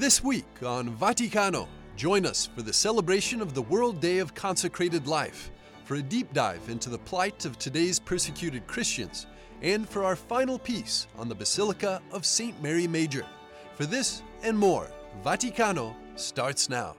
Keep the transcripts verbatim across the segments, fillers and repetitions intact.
This week on Vaticano, join us for the celebration of the World Day of Consecrated Life, for a deep dive into the plight of today's persecuted Christians, and for our final piece on the Basilica of Saint Mary Major. For this and more, Vaticano starts now.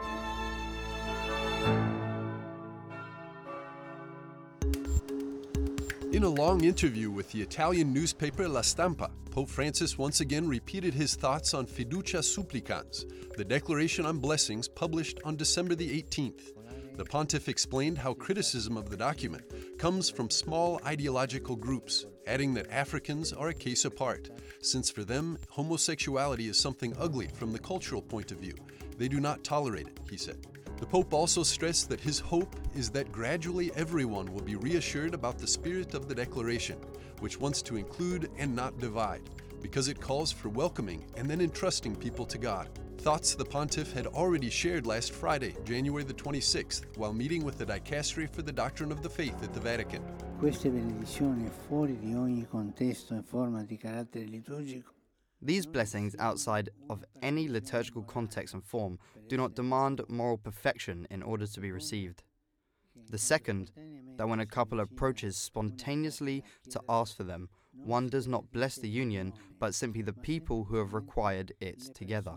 In a long interview with the Italian newspaper La Stampa, Pope Francis once again repeated his thoughts on Fiducia Supplicans, the declaration on blessings published on December the eighteenth. The pontiff explained how criticism of the document comes from small ideological groups, adding that Africans are a case apart, since for them, homosexuality is something ugly from the cultural point of view. They do not tolerate it, he said. The Pope also stressed that his hope is that gradually everyone will be reassured about the spirit of the declaration, which wants to include and not divide, because it calls for welcoming and then entrusting people to God. Thoughts the pontiff had already shared last Friday, January the twenty-sixth, while meeting with the Dicastery for the Doctrine of the Faith at the Vatican. Queste benedizioni fuori di ogni contesto e forma di carattere liturgico. These blessings, outside of any liturgical context and form, do not demand moral perfection in order to be received. The second, that when a couple approaches spontaneously to ask for them, one does not bless the union, but simply the people who have required it together.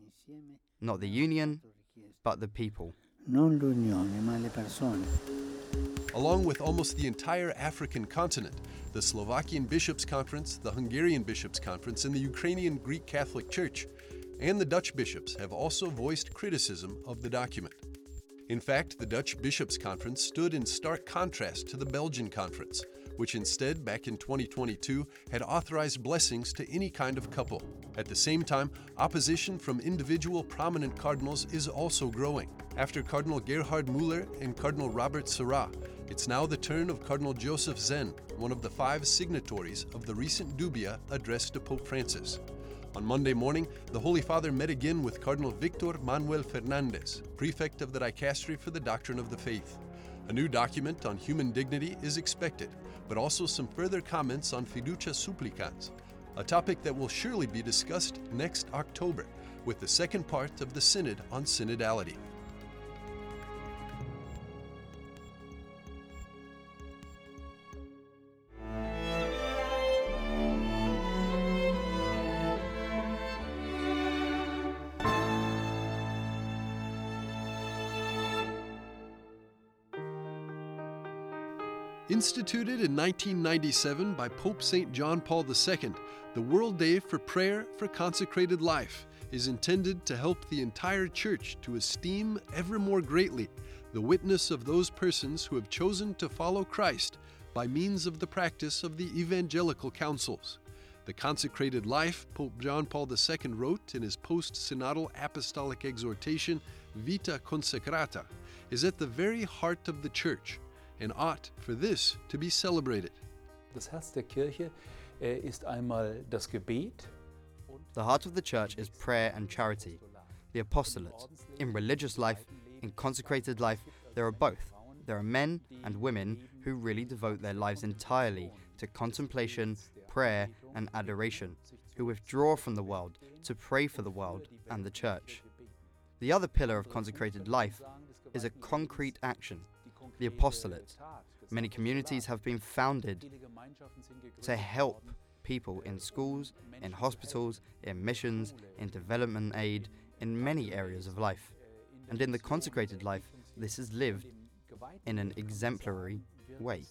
Not the union, but the people. Non l'unione, ma le persone. Along with almost the entire African continent, the Slovakian Bishops' Conference, the Hungarian Bishops' Conference, and the Ukrainian Greek Catholic Church, and the Dutch bishops have also voiced criticism of the document. In fact, the Dutch Bishops' Conference stood in stark contrast to the Belgian Conference, which instead, back in twenty twenty-two, had authorized blessings to any kind of couple. At the same time, opposition from individual prominent cardinals is also growing. After Cardinal Gerhard Müller and Cardinal Robert Sarah, it's now the turn of Cardinal Joseph Zen, one of the five signatories of the recent dubia addressed to Pope Francis. On Monday morning, the Holy Father met again with Cardinal Victor Manuel Fernandez, prefect of the Dicastery for the Doctrine of the Faith. A new document on human dignity is expected, but also some further comments on Fiducia Supplicans, a topic that will surely be discussed next October with the second part of the Synod on Synodality. Instituted in nineteen ninety-seven by Pope Saint John Paul the Second, the World Day for Prayer for Consecrated Life is intended to help the entire Church to esteem ever more greatly the witness of those persons who have chosen to follow Christ by means of the practice of the evangelical counsels. The consecrated life, Pope John Paul the Second wrote in his post-synodal apostolic exhortation, Vita Consecrata, is at the very heart of the Church, and ought for this to be celebrated. Das Herz der Kirche ist einmal das Gebet. The heart of the Church is prayer and charity, the apostolate. In religious life, in consecrated life, there are both. There are men and women who really devote their lives entirely to contemplation, prayer, and adoration, who withdraw from the world to pray for the world and the Church. The other pillar of consecrated life is a concrete action, the apostolate. Many communities have been founded to help people in schools, in hospitals, in missions, in development aid, in many areas of life. And in the consecrated life, this is lived in an exemplary way.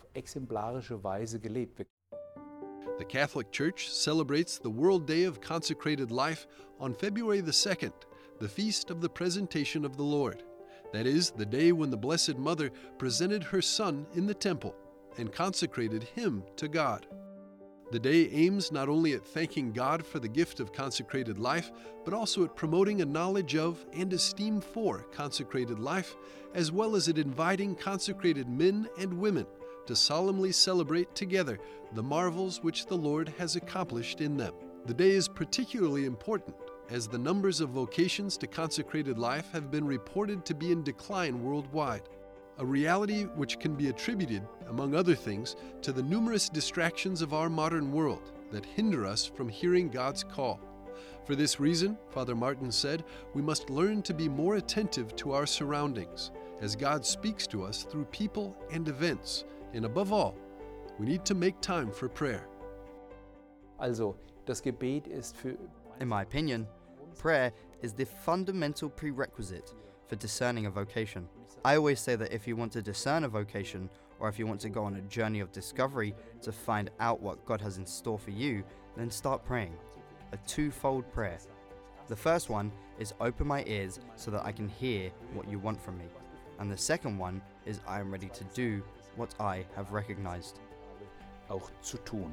The Catholic Church celebrates the World Day of Consecrated Life on February the second, the feast of the Presentation of the Lord. That is, the day when the Blessed Mother presented her Son in the temple and consecrated him to God. The day aims not only at thanking God for the gift of consecrated life, but also at promoting a knowledge of and esteem for consecrated life, as well as at inviting consecrated men and women to solemnly celebrate together the marvels which the Lord has accomplished in them. The day is particularly important as the numbers of vocations to consecrated life have been reported to be in decline worldwide, a reality which can be attributed, among other things, to the numerous distractions of our modern world that hinder us from hearing God's call. For this reason, Father Martin said, we must learn to be more attentive to our surroundings as God speaks to us through people and events. And above all, we need to make time for prayer. Also, das Gebet ist für In my opinion, prayer is the fundamental prerequisite for discerning a vocation. I always say that if you want to discern a vocation, or if you want to go on a journey of discovery to find out what God has in store for you, then start praying. A twofold prayer. The first one is open my ears so that I can hear what you want from me. And the second one is I am ready to do what I have recognized. auch zu tun.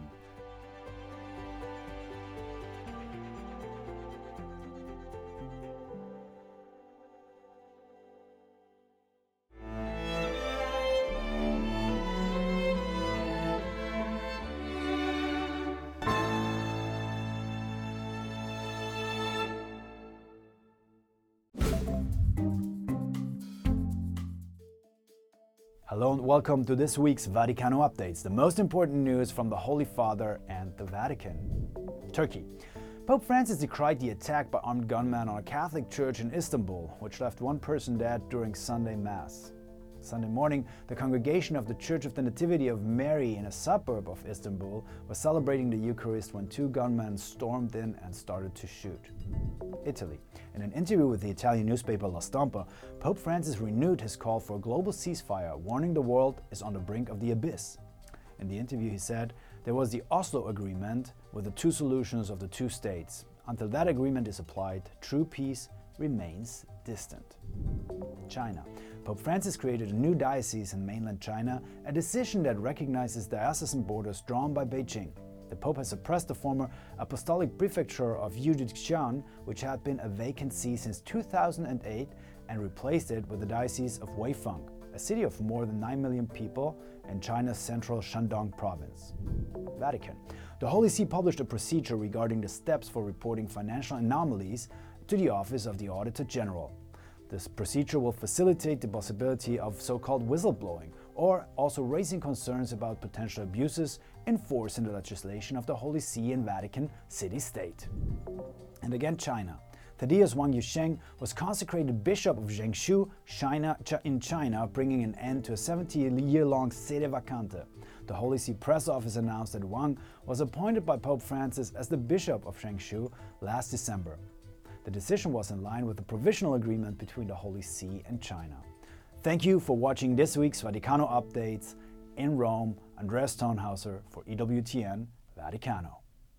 Hello and welcome to this week's Vaticano Updates, the most important news from the Holy Father and the Vatican. Turkey. Pope Francis decried the attack by armed gunmen on a Catholic church in Istanbul, which left one person dead during Sunday Mass. Sunday morning, the congregation of the Church of the Nativity of Mary in a suburb of Istanbul was celebrating the Eucharist when two gunmen stormed in and started to shoot. Italy. In an interview with the Italian newspaper La Stampa, Pope Francis renewed his call for a global ceasefire, warning the world is on the brink of the abyss. In the interview he said, there was the Oslo Agreement with the two solutions of the two states. Until that agreement is applied, true peace remains distant. China. Pope Francis created a new diocese in mainland China, a decision that recognizes diocesan borders drawn by Beijing. The Pope has suppressed the former apostolic prefecture of Yujixian, which had been a vacant see since two thousand eight, and replaced it with the Diocese of Weifang, a city of more than nine million people in China's central Shandong province. Vatican. The Holy See published a procedure regarding the steps for reporting financial anomalies to the Office of the Auditor General. This procedure will facilitate the possibility of so-called whistleblowing, or also raising concerns about potential abuses enforced in the legislation of the Holy See and Vatican city-state. And again, China. Thaddeus Wang Yusheng was consecrated Bishop of Zhengshu, China, in China, bringing an end to a seventy-year-long sede vacante. The Holy See press office announced that Wang was appointed by Pope Francis as the Bishop of Zhengshu last December. The decision was in line with the provisional agreement between the Holy See and China. Thank you for watching this week's Vaticano Updates. In Rome, Andreas Tonhauser for E W T N Vaticano.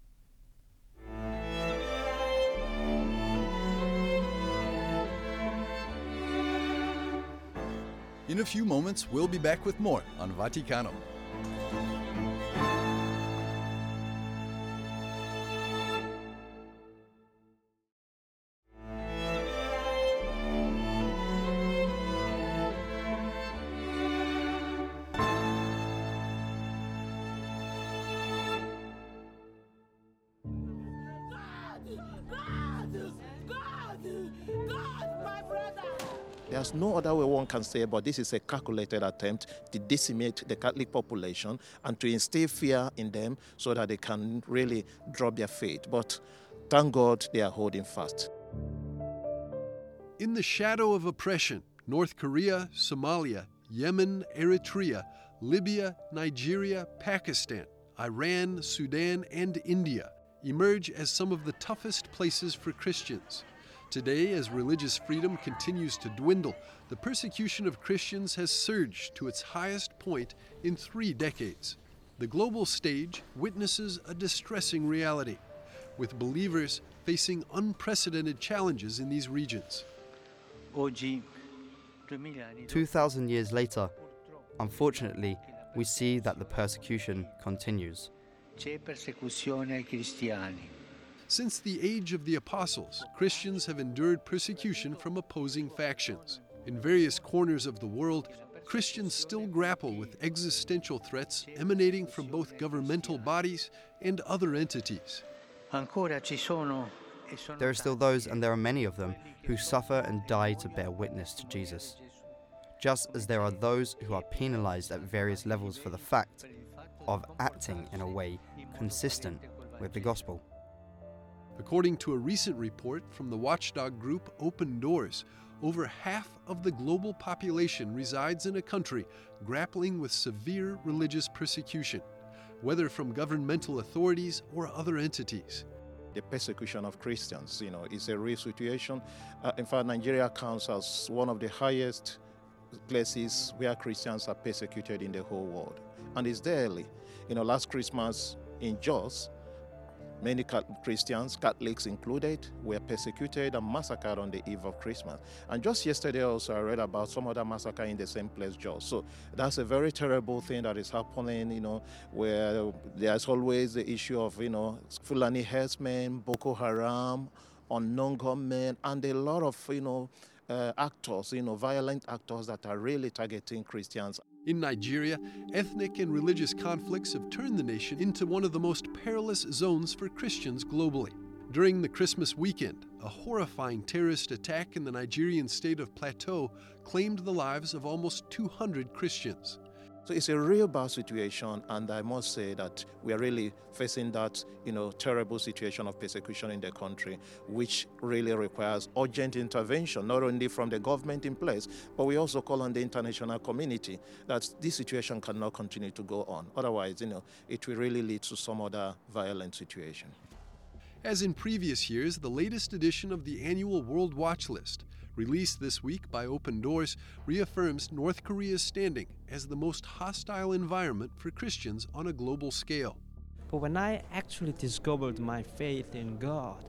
In a few moments, we'll be back with more on Vaticano. There's no other way one can say, but this is a calculated attempt to decimate the Catholic population and to instill fear in them so that they can really drop their faith. But thank God they are holding fast. In the shadow of oppression, North Korea, Somalia, Yemen, Eritrea, Libya, Nigeria, Pakistan, Iran, Sudan, and India emerge as some of the toughest places for Christians. Today, as religious freedom continues to dwindle, the persecution of Christians has surged to its highest point in three decades. The global stage witnesses a distressing reality, with believers facing unprecedented challenges in these regions. Two thousand years later, unfortunately, we see that the persecution continues. Since the age of the apostles, Christians have endured persecution from opposing factions. In various corners of the world, Christians still grapple with existential threats emanating from both governmental bodies and other entities. There are still those, and there are many of them, who suffer and die to bear witness to Jesus. Just as there are those who are penalized at various levels for the fact of acting in a way consistent with the gospel. According to a recent report from the watchdog group Open Doors, over half of the global population resides in a country grappling with severe religious persecution, whether from governmental authorities or other entities. The persecution of Christians, you know, is a real situation. Uh, in fact, Nigeria counts as one of the highest places where Christians are persecuted in the whole world. And it's daily. You know, last Christmas in Jos, many Christians, Catholics included, were persecuted and massacred on the eve of Christmas. And just yesterday also I read about some other massacre in the same place, Jos. So that's a very terrible thing that is happening, you know, where there's always the issue of, you know, Fulani herdsmen, Boko Haram, unknown gunmen, and a lot of, you know, uh, actors, you know, violent actors that are really targeting Christians. In Nigeria, ethnic and religious conflicts have turned the nation into one of the most perilous zones for Christians globally. During the Christmas weekend, a horrifying terrorist attack in the Nigerian state of Plateau claimed the lives of almost two hundred Christians. So it's a real bad situation, and I must say that we are really facing that, you know, terrible situation of persecution in the country, which really requires urgent intervention, not only from the government in place, but we also call on the international community that this situation cannot continue to go on. Otherwise, you know, it will really lead to some other violent situation. As in previous years, the latest edition of the annual World Watch List, released this week by Open Doors, reaffirms North Korea's standing as the most hostile environment for Christians on a global scale. But when I actually discovered my faith in God,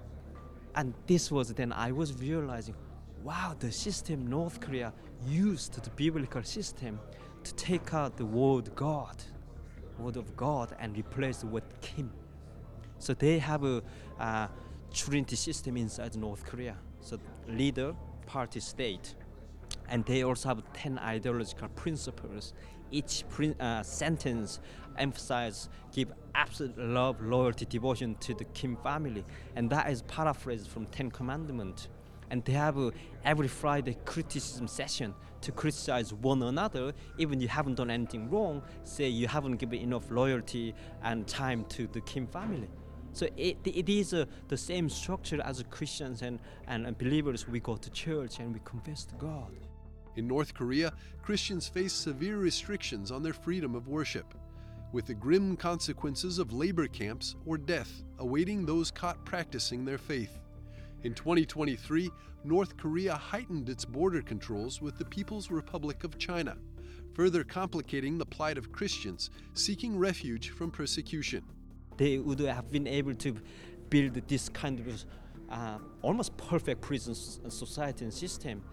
and this was then I was realizing, wow, the system North Korea used, the biblical system, to take out the word God, word of God, and replace it with Kim. So they have a uh, Trinity system inside North Korea. So leader, party, state. And they also have ten ideological principles. Each prin- uh, sentence emphasizes, give absolute love, loyalty, devotion to the Kim family. And that is paraphrased from Ten Commandments. And they have uh, every Friday criticism session to criticize one another, even you haven't done anything wrong, say you haven't given enough loyalty and time to the Kim family. So it, it is uh, the same structure as Christians and, and, and believers. We go to church and we confess to God. In North Korea, Christians face severe restrictions on their freedom of worship, with the grim consequences of labor camps or death awaiting those caught practicing their faith. In twenty twenty-three, North Korea heightened its border controls with the People's Republic of China, further complicating the plight of Christians seeking refuge from persecution. They would have been able to build this kind of uh, almost perfect prison society and system.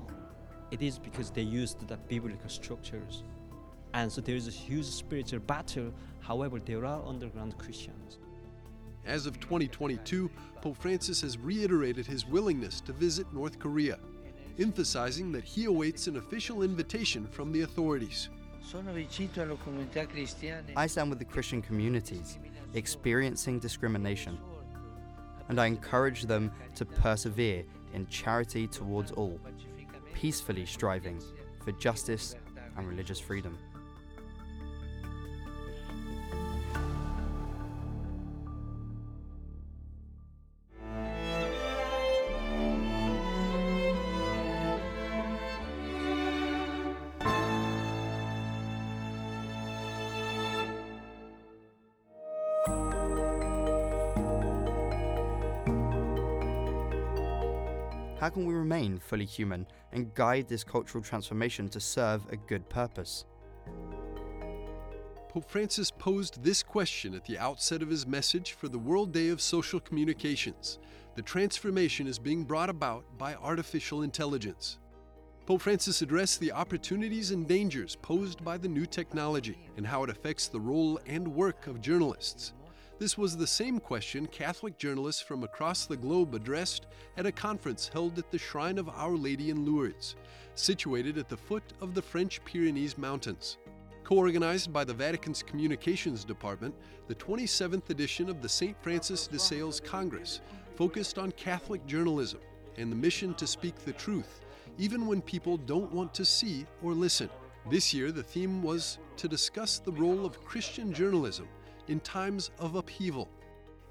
It is because they used the biblical structures. And so there is a huge spiritual battle. However, there are underground Christians. As of twenty twenty-two, Pope Francis has reiterated his willingness to visit North Korea, emphasizing that he awaits an official invitation from the authorities. I stand with the Christian communities experiencing discrimination, and I encourage them to persevere in charity towards all, peacefully striving for justice and religious freedom. How can we remain fully human and guide this cultural transformation to serve a good purpose? Pope Francis posed this question at the outset of his message for the World Day of Social Communications. The transformation is being brought about by artificial intelligence. Pope Francis addressed the opportunities and dangers posed by the new technology and how it affects the role and work of journalists. This was the same question Catholic journalists from across the globe addressed at a conference held at the Shrine of Our Lady in Lourdes, situated at the foot of the French Pyrenees Mountains. Co-organized by the Vatican's Communications Department, the twenty-seventh edition of the Saint Francis de Sales Congress focused on Catholic journalism and the mission to speak the truth, even when people don't want to see or listen. This year, the theme was to discuss the role of Christian journalism in times of upheaval.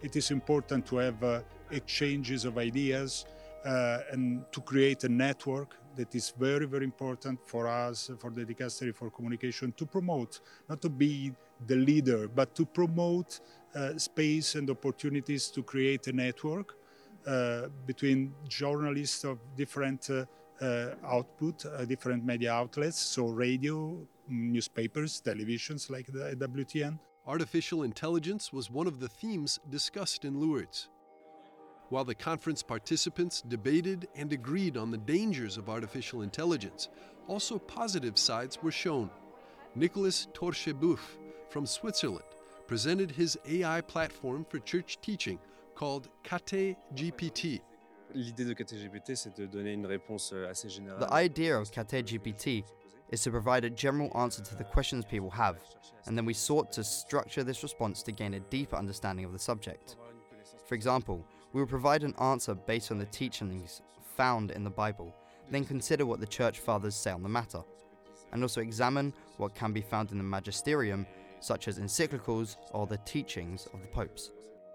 it is important to have uh, exchanges of ideas uh, and to create a network that is very, very important for us, for the dicastery for communication, to promote, not to be the leader, but to promote uh, space and opportunities to create a network uh, between journalists of different uh, uh, output, uh, different media outlets, so radio, newspapers, televisions like the W T N. Artificial intelligence was one of the themes discussed in Lourdes. While the conference participants debated and agreed on the dangers of artificial intelligence, also positive sides were shown. Nicolas Torcheboeuf from Switzerland presented his A I platform for church teaching called Kate G P T. L'idée de Kate G P T, c'est de donner une réponse assez générale. The idea of Kate G P T is to provide a general answer to the questions people have, and then we sought to structure this response to gain a deeper understanding of the subject. For example, we will provide an answer based on the teachings found in the Bible, then consider what the church fathers say on the matter, and also examine what can be found in the magisterium, such as encyclicals or the teachings of the popes.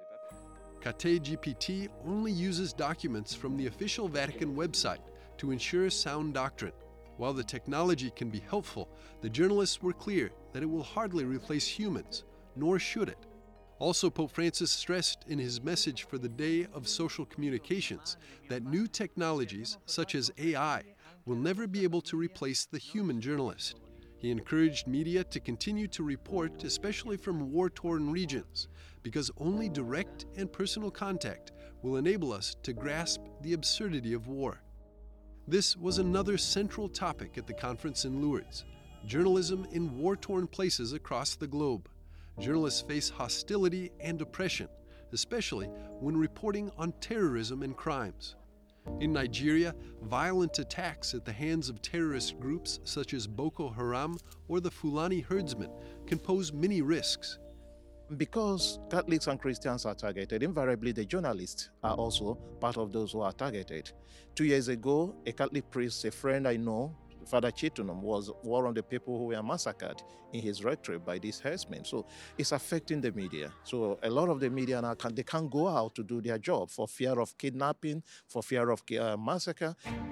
Kate G P T only uses documents from the official Vatican website to ensure sound doctrine. While the technology can be helpful, the journalists were clear that it will hardly replace humans, nor should it. Also, Pope Francis stressed in his message for the Day of Social Communications that new technologies, such as A I, will never be able to replace the human journalist. He encouraged media to continue to report, especially from war-torn regions, because only direct and personal contact will enable us to grasp the absurdity of war. This was another central topic at the conference in Lourdes: journalism in war-torn places across the globe. Journalists face hostility and oppression, especially when reporting on terrorism and crimes. In Nigeria, violent attacks at the hands of terrorist groups such as Boko Haram or the Fulani herdsmen can pose many risks. Because Catholics and Christians are targeted, invariably the journalists are also part of those who are targeted. Two years ago, a Catholic priest, a friend I know, Father Chitunum, was one of the people who were massacred in his rectory by these herdsmen. So it's affecting the media. So a lot of the media now, can, they can't go out to do their job for fear of kidnapping, for fear of uh, massacre.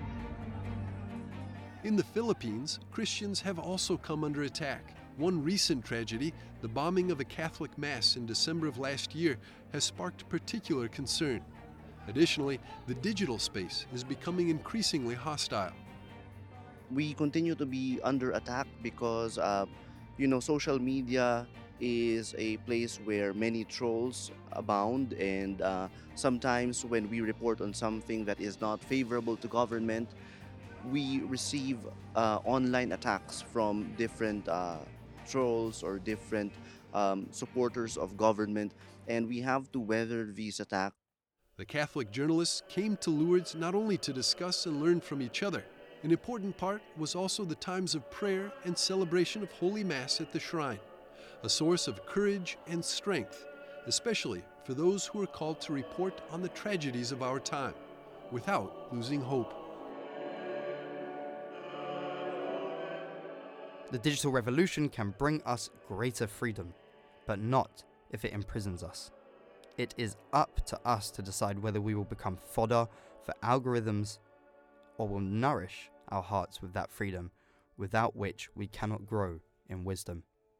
In the Philippines, Christians have also come under attack. One recent tragedy, the bombing of a Catholic Mass in December of last year, has sparked particular concern. Additionally, the digital space is becoming increasingly hostile. We continue to be under attack because, uh, you know, social media is a place where many trolls abound, and uh, sometimes when we report on something that is not favorable to government, we receive uh, online attacks from different uh, trolls or different um, supporters of government, and we have to weather these attacks. The Catholic journalists came to Lourdes not only to discuss and learn from each other. An important part was also the times of prayer and celebration of Holy Mass at the shrine, a source of courage and strength, especially for those who are called to report on the tragedies of our time, without losing hope. The digital revolution can bring us greater freedom, but not if it imprisons us. It is up to us to decide whether we will become fodder for algorithms or will nourish our hearts with that freedom, without which we cannot grow in wisdom.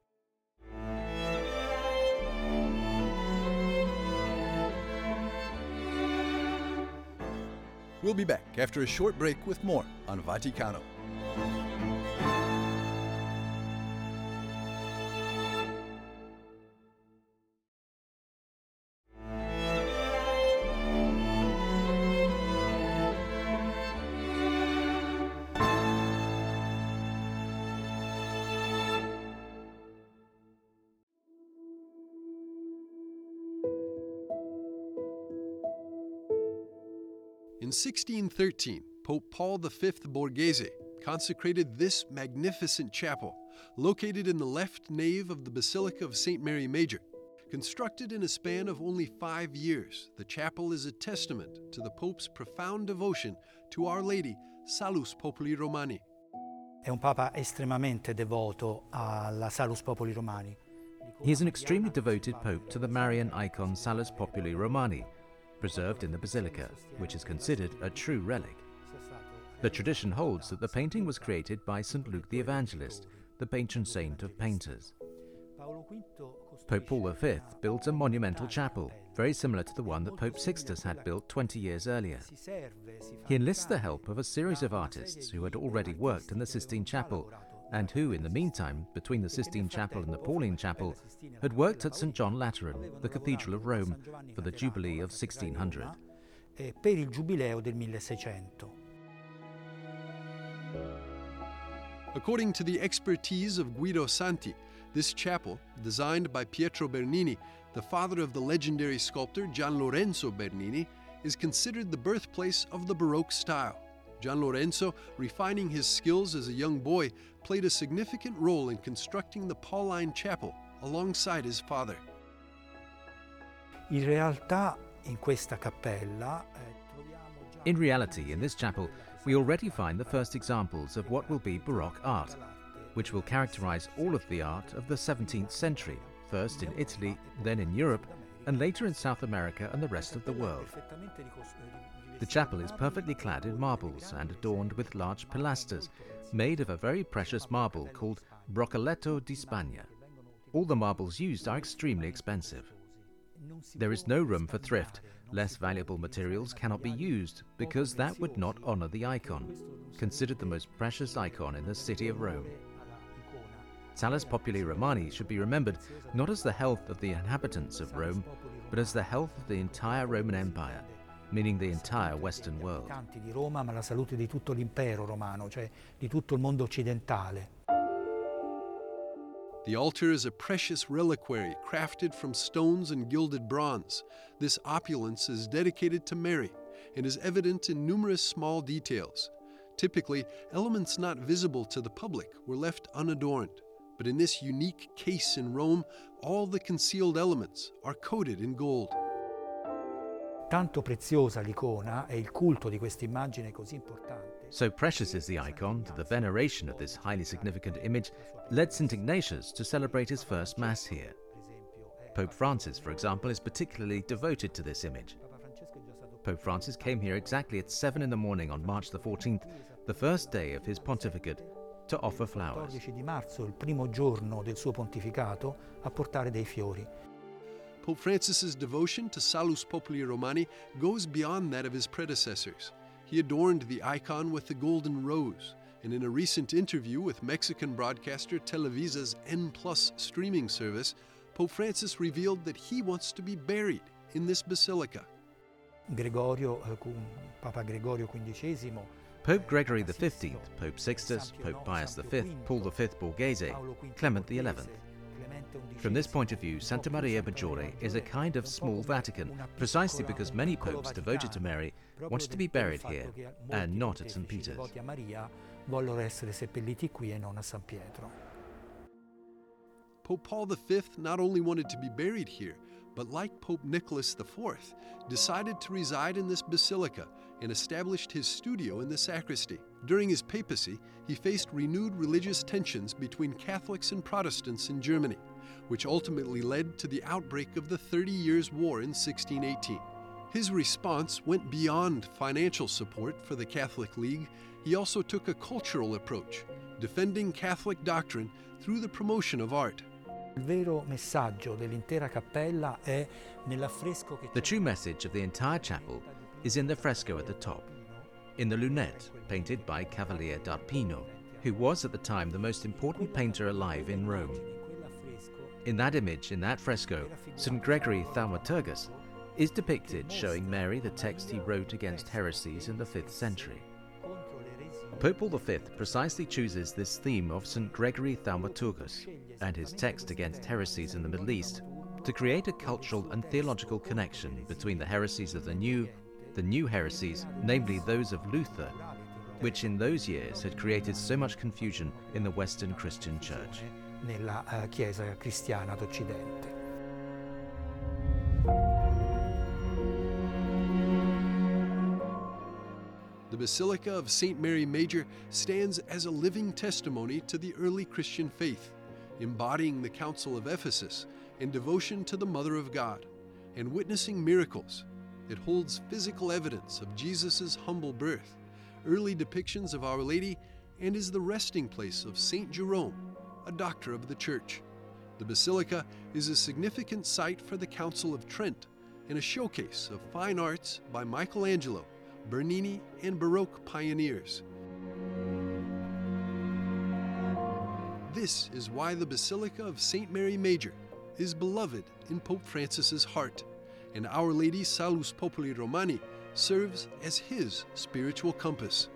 We'll be back after a short break with more on Vaticano. In sixteen thirteen, Pope Paul the Fifth Borghese consecrated this magnificent chapel, located in the left nave of the Basilica of Saint Mary Major. Constructed in a span of only five years, the chapel is a testament to the Pope's profound devotion to Our Lady, Salus Populi Romani. È un Papa estremamente devoto alla Salus Populi Romani. He is an extremely devoted pope to the Marian icon Salus Populi Romani, preserved in the basilica, which is considered a true relic. The tradition holds that the painting was created by Saint Luke the Evangelist, the patron saint of painters. Pope Paul the Fifth built a monumental chapel, very similar to the one that Pope Sixtus had built twenty years earlier. He enlists the help of a series of artists who had already worked in the Sistine Chapel, and who, in the meantime, between the Sistine Chapel and the Pauline Chapel, had worked at Saint John Lateran, the Cathedral of Rome, for the Jubilee of sixteen hundred. Per il Giubileo del milleseicento. According to the expertise of Guido Santi, this chapel, designed by Pietro Bernini, the father of the legendary sculptor Gian Lorenzo Bernini, is considered the birthplace of the Baroque style. Gian Lorenzo, refining his skills as a young boy, played a significant role in constructing the Pauline Chapel alongside his father. In realtà, in questa cappella, In reality, in this chapel, we already find the first examples of what will be Baroque art, which will characterize all of the art of the seventeenth century, first in Italy, then in Europe, and later in South America and the rest of the world. The chapel is perfectly clad in marbles and adorned with large pilasters, made of a very precious marble called Broccoletto di Spagna. All the marbles used are extremely expensive. There is no room for thrift. Less valuable materials cannot be used because that would not honor the icon, considered the most precious icon in the city of Rome. Salus Populi Romani should be remembered not as the health of the inhabitants of Rome, but as the health of the entire Roman Empire, meaning the entire Western world. Di Roma, ma la salute di tutto l'impero romano, cioè di tutto il mondo occidentale. The altar is a precious reliquary crafted from stones and gilded bronze. This opulence is dedicated to Mary and is evident in numerous small details. Typically, elements not visible to the public were left unadorned, but in this unique case in Rome, all the concealed elements are coated in gold. Tanto preziosa l'icona e il culto di questa immagine così importante. So precious is the icon that the veneration of this highly significant image led Saint Ignatius to celebrate his first Mass here. Pope Francis, for example, is particularly devoted to this image. Pope Francis came here exactly at seven in the morning on March the fourteenth, the first day of his pontificate, to offer flowers. quattordici di marzo, il primo giorno del suo pontificato, a portare dei fiori. Pope Francis's devotion to Salus Populi Romani goes beyond that of his predecessors. He adorned the icon with the golden rose, and in a recent interview with Mexican broadcaster Televisa's N plus streaming service, Pope Francis revealed that he wants to be buried in this basilica. Gregorio, Papa Gregorio quindicesimo, Pope Gregory the fifteenth, Pope Sixtus, Pope Pius the fifth, Paul the fifth Borghese, Clement the eleventh. From this point of view, Santa Maria Maggiore is a kind of small Vatican, precisely because many popes devoted to Mary wanted to be buried here and not at Saint Peter's. vollero essere seppelliti qui e non a San Pietro. Pope Paul the fifth not only wanted to be buried here, but like Pope Nicholas the fourth, decided to reside in this basilica and established his studio in the sacristy. During his papacy, he faced renewed religious tensions between Catholics and Protestants in Germany, which ultimately led to the outbreak of the Thirty Years' War in sixteen eighteen. His response went beyond financial support for the Catholic League. He also took a cultural approach, defending Catholic doctrine through the promotion of art. Il vero messaggio dell'intera cappella è nell'affresco che The true message of the entire chapel is in the fresco at the top, in the lunette painted by Cavalier d'Arpino, who was at the time the most important painter alive in Rome. In that image, in that fresco, Saint Gregory Thaumaturgus is depicted showing Mary the text he wrote against heresies in the fifth century. Pope Paul the fifth precisely chooses this theme of Saint Gregory Thaumaturgus and his text against heresies in the Middle East to create a cultural and theological connection between the heresies of the new, the new heresies, namely those of Luther, which in those years had created so much confusion in the Western Christian Church. Nella uh, Chiesa cristiana d'Occidente. The Basilica of Saint Mary Major stands as a living testimony to the early Christian faith. embodying the Council of Ephesus and devotion to the Mother of God, and witnessing miracles. It holds physical evidence of Jesus' humble birth, early depictions of Our Lady, and is the resting place of Saint Jerome, a doctor of the Church. The basilica is a significant site for the Council of Trent and a showcase of fine arts by Michelangelo, Bernini, and Baroque pioneers. This is why the Basilica of Saint Mary Major is beloved in Pope Francis's heart, and Our Lady Salus Populi Romani serves as his spiritual compass.